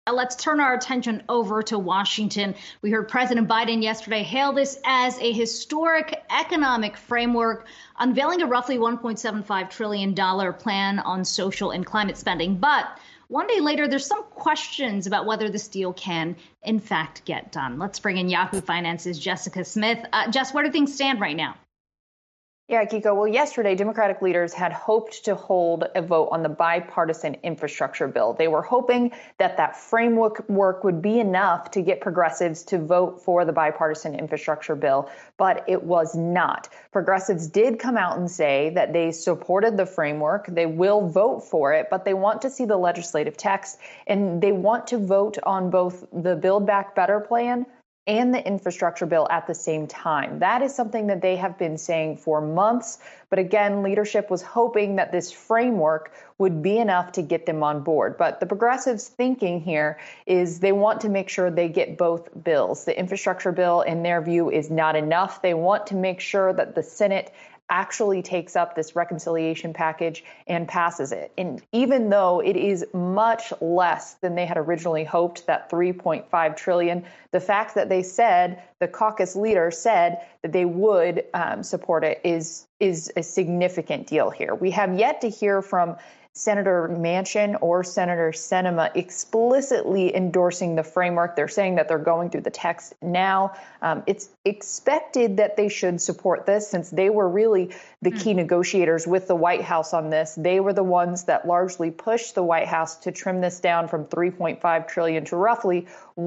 Let's turn our attention over to Washington. We heard President Biden yesterday hail this as a historic economic framework, unveiling a roughly $1.75 trillion plan on social and climate spending. But one day later, there's some questions about whether this deal can, in fact, get done. Let's bring in Yahoo Finance's Jessica Smith. Jess, where do things stand right now? Yeah, Kiko. Well, yesterday, Democratic leaders had hoped to hold a vote on the bipartisan infrastructure bill. They were hoping that that framework would be enough to get progressives to vote for the bipartisan infrastructure bill, but it was not. Progressives did come out and say that they supported the framework. They will vote for it, but they want to see the legislative text, and they want to vote on both the Build Back Better plan and the infrastructure bill at the same time. That is something that they have been saying for months. But again, leadership was hoping that this framework would be enough to get them on board. But the progressives' thinking here is they want to make sure they get both bills. The infrastructure bill, in their view, is not enough. They want to make sure that the Senate actually takes up this reconciliation package and passes it. And even though it is much less than they had originally hoped, that $3.5 trillion, the fact that they said, the caucus leader said that they would support it is a significant deal here. We have yet to hear from Senator Manchin or Senator Sinema explicitly endorsing the framework. They're saying that they're going through the text now. It's expected that they should support this since they were really the key negotiators with the White House on this. They were the ones that largely pushed the White House to trim this down from $3.5 trillion to roughly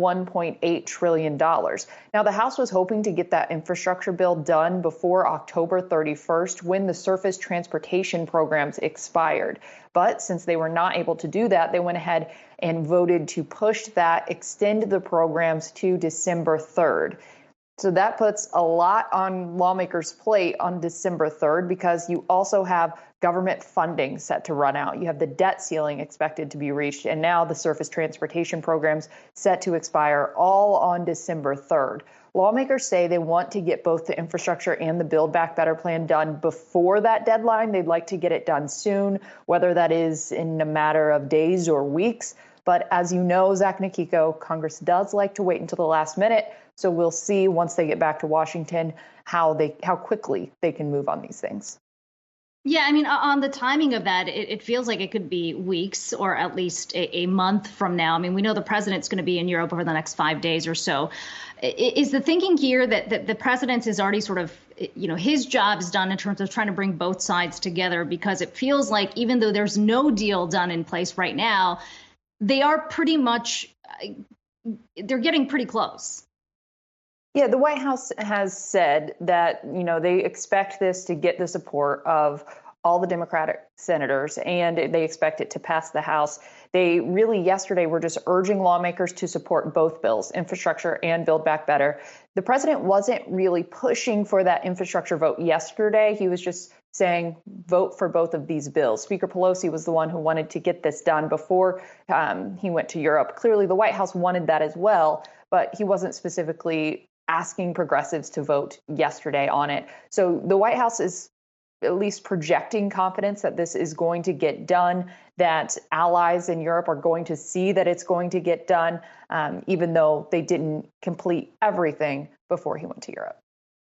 $1.8 trillion. Now, the House was hoping to get that infrastructure bill done before October 31st when the surface transportation programs expired. But since they were not able to do that, they went ahead and voted to push that, extend the programs to December 3rd. So that puts a lot on lawmakers' plate on December 3rd because you also have government funding set to run out. You have the debt ceiling expected to be reached, and now the surface transportation programs set to expire all on December 3rd. Lawmakers say they want to get both the infrastructure and the Build Back Better plan done before that deadline. They'd like to get it done soon, whether that is in a matter of days or weeks. But as you know, Zach and Akiko, Congress does like to wait until the last minute. So we'll see once they get back to Washington how quickly they can move on these things. Yeah, I mean, on the timing of that, it feels like it could be weeks or at least a month from now. I mean, we know the president's going to be in Europe over the next 5 days or so. Is the thinking here that the president is already sort of, his job is done in terms of trying to bring both sides together? Because it feels like even though there's no deal done in place right now, they are pretty much, they're getting pretty close. Yeah, the White House has said that, they expect this to get the support of all the Democratic senators, and they expect it to pass the House. They really yesterday were just urging lawmakers to support both bills, infrastructure and Build Back Better. The president wasn't really pushing for that infrastructure vote yesterday. He was just saying vote for both of these bills. Speaker Pelosi was the one who wanted to get this done before he went to Europe. Clearly, the White House wanted that as well, but he wasn't specifically asking progressives to vote yesterday on it. So the White House is at least projecting confidence that this is going to get done, that allies in Europe are going to see that it's going to get done, even though they didn't complete everything before he went to Europe.